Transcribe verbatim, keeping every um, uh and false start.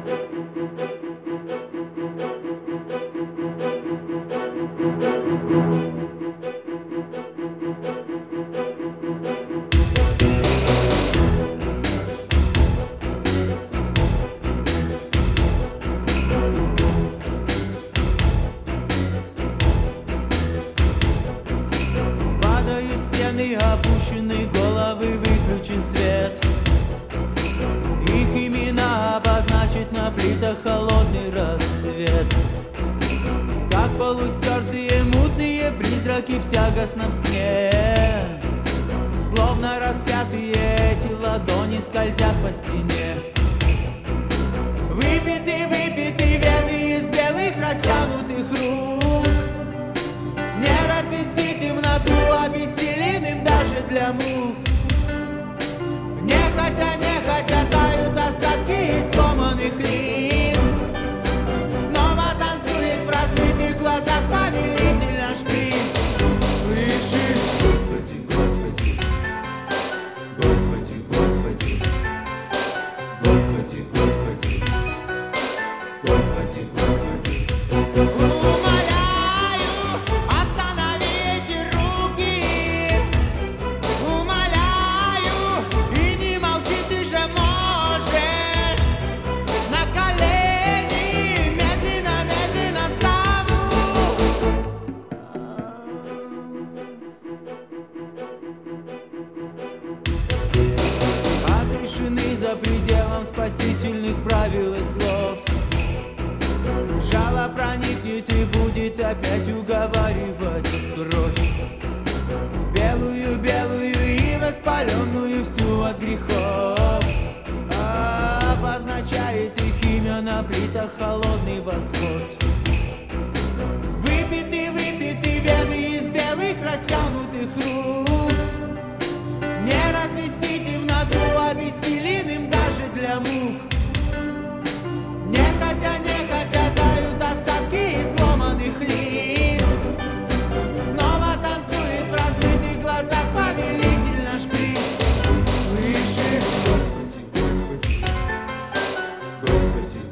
Опущены головы, выключен свет. Их имена обозначить на плитах холодный рассвет. Как полустертые мутные призраки в тягостном сне. Словно распятые эти ладони скользят по стене. Выпиты, выпиты вены из белых растянутых рук. Не развести темноту обессиленным даже для мух. Нехотя, нехотя тают остатки сломанных лиц. Снова танцует в разбитых глазах повелитель наш принц. Слышишь? Господи, Господи, Господи, Господи, Господи, Господи, Господи, Господи. Умоляю, останови эти руки. Умоляю, и не молчи, ты же можешь. На колени медленно, медленно стану. От тишины за пределом спасительных правил и слов. Жало проникнет и будет опять уговаривать кровь. Белую, белую и воспаленную всю от грехов. Обозначает их имя на плитах холодный восход. Выпиты, выпиты вены из белых растянутых рук. Не развести темноту обессиленным даже для мух. Нехотя, нехотя тают остатки сломанных лиц. Снова танцует в разбитых глазах повелитель наш принц. Слышишь? Господи, Господи, Господи,